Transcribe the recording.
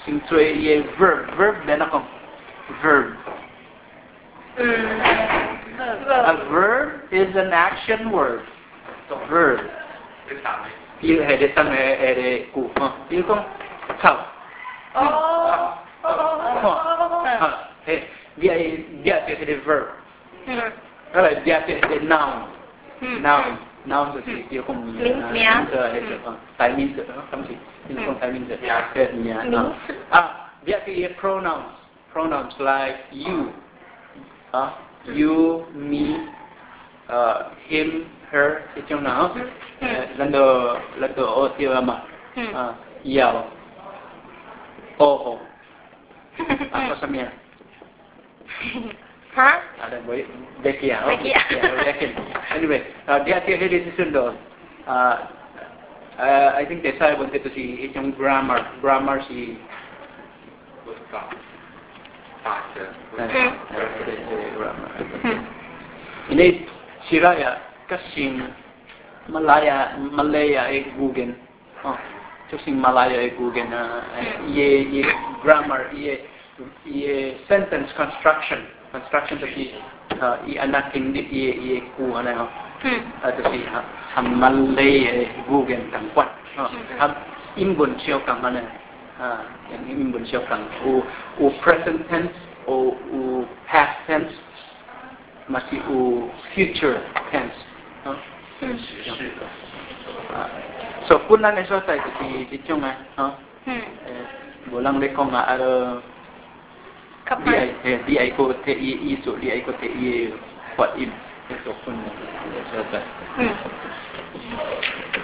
sinh chơi ye verb bên nào không verb. A verb is an action word. Verb. Yêu hay để tăng để cụ yêu không khẩu. Dia thì verb. Đó là dia thì noun. Noun là gì? Yêu không 名词 hay là tài名词không gì? Yêu không tài名詞. Dia thì pronouns like you. You, me, him, her, cái trong nào lần đầu ô tiêu mà yell, oh, apa samia? Hả? Ada boleh Becky. Anyway, dia tiada di sini. I think saya wanted to see trong grammar si. Ini siraya kasing Malaya Google. Kasing Malaya Google ye grammar ye sentence construction tapi anak hindi ye ku ano to si Malaya Google kang kwat. Imbun siya kang ano imbun siya kang u present tense o past tense masih future tense. So pun lang eso tayo si Chong bolang le kong ada di ai ko te i so di ai ko te i what in so pun eso tayo.